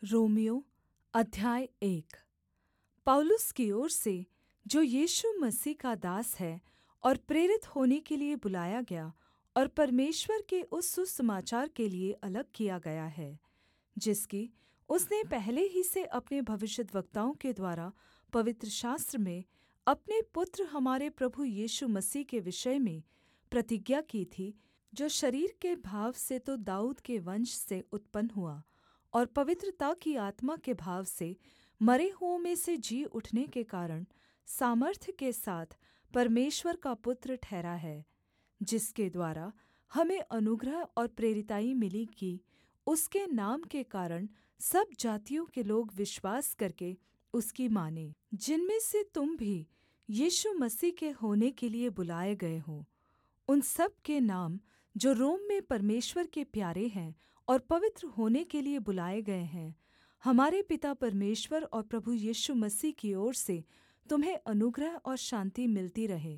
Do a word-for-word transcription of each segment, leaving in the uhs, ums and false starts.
Romeo अध्याय एक। पौलुस की ओर से, जो यीशु मसीह का दास है और प्रेरित होने के लिए बुलाया गया और परमेश्वर के उस सुसमाचार के लिए अलग किया गया है, जिसकी उसने पहले ही से अपने भविष्यद्वक्ताओं के द्वारा पवित्र शास्त्र में अपने पुत्र हमारे प्रभु यीशु मसीह के विषय में प्रतिज्ञा की थी, जो शरीर के भाव से तो दाऊद के वंश से उत्पन्न हुआ और पवित्रता की आत्मा के भाव से मरे हुओं में से जी उठने के कारण सामर्थ्य के साथ परमेश्वर का पुत्र ठहरा है, जिसके द्वारा हमें अनुग्रह और प्रेरिताई मिली कि उसके नाम के कारण सब जातियों के लोग विश्वास करके उसकी मानें, जिनमें से तुम भी यीशु मसीह के होने के लिए बुलाए गए हो। उन सब के नाम जो रोम में परमेश्वर के प्यारे हैं और पवित्र होने के लिए बुलाए गए हैं, हमारे पिता परमेश्वर और प्रभु यीशु मसीह की ओर से तुम्हें अनुग्रह और शान्ति मिलती रहे।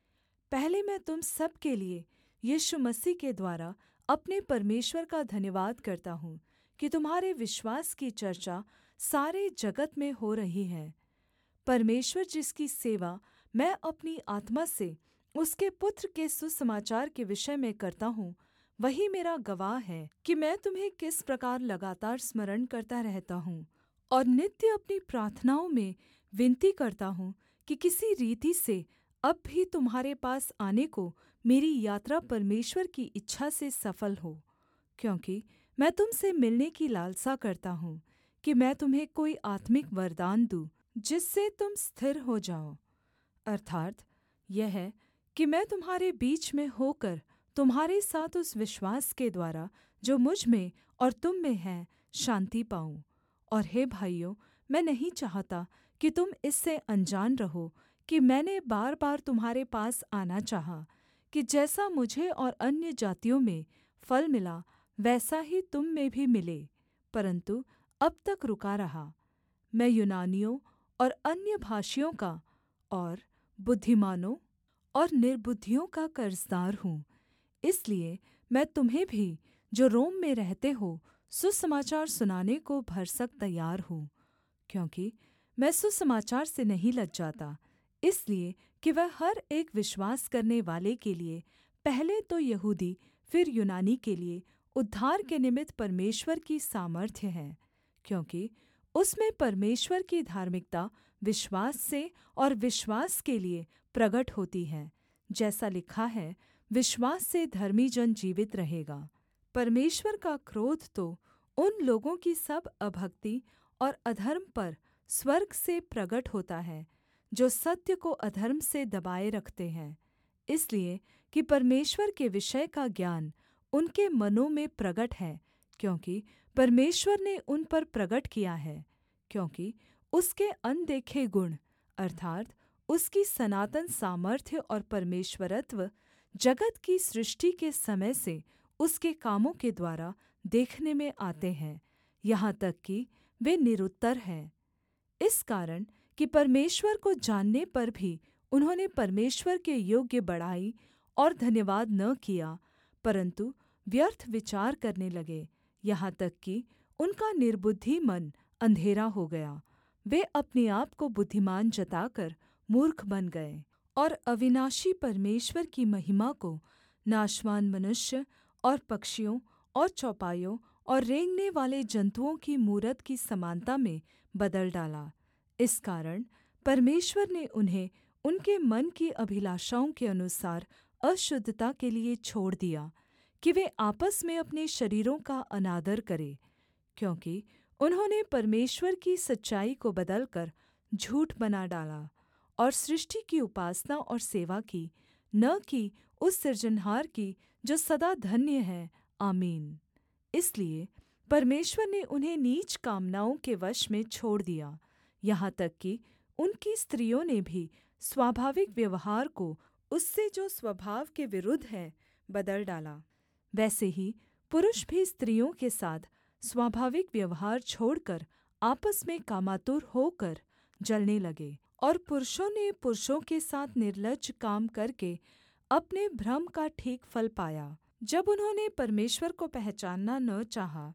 पहले मैं तुम सब के लिए यीशु मसीह के द्वारा अपने परमेश्वर का धन्यवाद करता हूँ कि तुम्हारे विश्वास की चर्चा सारे जगत में हो रही है। परमेश्वर जिसकी सेवा मैं अपनी आत्मा से उसके पुत्र के सुसमाचार के विषय में करता हूँ, वही मेरा गवाह है कि मैं तुम्हें किस प्रकार लगातार स्मरण करता रहता हूँ और नित्य अपनी प्रार्थनाओं में विनती करता हूँ कि किसी रीति से अब भी तुम्हारे पास आने को मेरी यात्रा परमेश्वर की इच्छा से सफल हो, क्योंकि मैं तुम से मिलने की लालसा करता हूँ कि मैं तुम्हें कोई आत्मिक वरदान दूँ जिससे तुम स्थिर हो जाओ। अर्थात् यह है कि मैं तुम्हारे बीच में होकर तुम्हारे साथ उस विश्वास के द्वारा जो मुझ में और तुम में है शान्ति पाऊँ। और हे भाइयों, मैं नहीं चाहता कि तुम इससे अनजान रहो कि मैंने बार बार तुम्हारे पास आना चाहा कि जैसा मुझे और अन्य जातियों में फल मिला वैसा ही तुम में भी मिले, परन्तु अब तक रुका रहा। मैं यूनानियों और अन्य भाषियों का और बुद्धिमानों और निर्बुद्धियों का कर्जदार हूँ। इसलिए मैं तुम्हें भी, जो रोम में रहते हो, सुसमाचार सुनाने को भरसक तैयार हूँ, क्योंकि मैं सुसमाचार से नहीं लज्जाता, इसलिए कि वह हर एक विश्वास करने वाले के लिए, पहले तो यहूदी फिर यूनानी के लिए, उद्धार के निमित्त परमेश्वर की सामर्थ्य है, क्योंकि उसमें परमेश्वर की धार्मिकता विश्वास से और विश्वास के लिए प्रगट होती है, जैसा लिखा है, विश्वास से धर्मी जन जीवित रहेगा। परमेश्वर का क्रोध तो उन लोगों की सब अभक्ति और अधर्म पर स्वर्ग से प्रगट होता है, जो सत्य को अधर्म से दबाए रखते हैं, इसलिए कि परमेश्वर के विषय का ज्ञान उनके मनों में प्रगट है, क्योंकि परमेश्वर ने उन पर प्रगट किया है, क्योंकि उसके अनदेखे गुण अर्थात् उसकी सनातन सामर्थ्य और परमेश्वरत्व जगत की सृष्टि के समय से उसके कामों के द्वारा देखने में आते हैं, यहाँ तक कि वे निरुत्तर हैं। इस कारण कि परमेश्वर को जानने पर भी उन्होंने परमेश्वर के योग्य बड़ाई और धन्यवाद न किया, परन्तु व्यर्थ विचार करने लगे, यहाँ तक कि उनका निर्बुद्धि मन अंधेरा हो गया। वे अपने आप को बुद्धिमान जताकर मूर्ख बन गए और अविनाशी परमेश्वर की महिमा को नाशवान मनुष्य और पक्षियों और चौपायों और रेंगने वाले जन्तुओं की मूरत की समानता में बदल डाला। इस कारण परमेश्वर ने उन्हें उनके मन की अभिलाषाओं के अनुसार अशुद्धता के लिए छोड़ दिया कि वे आपस में अपने शरीरों का अनादर करें, क्योंकि उन्होंने परमेश्वर की सच्चाई को बदलकर झूठ बना डाला और सृष्टि की उपासना और सेवा की, न कि उस सृजनहार की जो सदा धन्य है। आमीन। इसलिए परमेश्वर ने उन्हें नीच कामनाओं के वश में छोड़ दिया, यहाँ तक कि उनकी स्त्रियों ने भी स्वाभाविक व्यवहार को उससे जो स्वभाव के विरुद्ध है बदल डाला। वैसे ही पुरुष भी स्त्रियों के साथ स्वाभाविक व्यवहार छोड़कर आपस में कामातुर होकर जलने लगे, और पुरुषों ने पुरुषों के साथ निर्लज्ज काम करके अपने भ्रम का ठीक फल पाया। जब उन्होंने परमेश्वर को पहचानना न चाहा,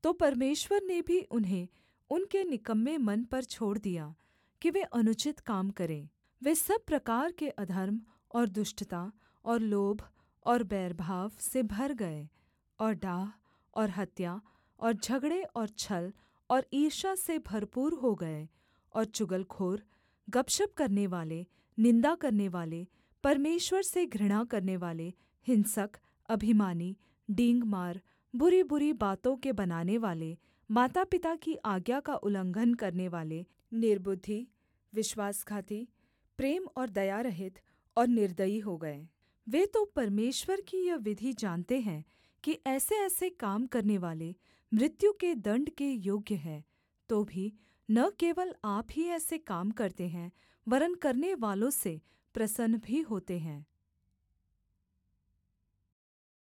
तो परमेश्वर ने भी उन्हें उनके निकम्मे मन पर छोड़ दिया कि वे अनुचित काम करें। वे सब प्रकार के अधर्म और दुष्टता और लोभ और बैरभाव से भर गए और डाह और हत्या और झगड़े और छल और ईर्ष्या से भरपूर हो गए और चुगलखोर, गपशप करनेवाले, निन्दा करनेवाले, परमेश्वर से घृणा करनेवाले, हिंसक, अभिमानी, डींगमार, बुरीबुरी बातों के बनानेवाले, मातापिता की आज्ञा का उल्लंघन करनेवाले, निर्बुद्धि, विश्वासघाती, प्रेम और दया रहित और निर्दयी हो गए। वे तो परमेश्वर की यह विधि जानते हैं कि ऐसेऐसे काम करनेवाले मृत्यु के दण्ड के योग्य हैं, तो भी न केवल आप ही ऐसे काम करते हैं, वरन् करनेवालों से प्रसन्न भी होते हैं।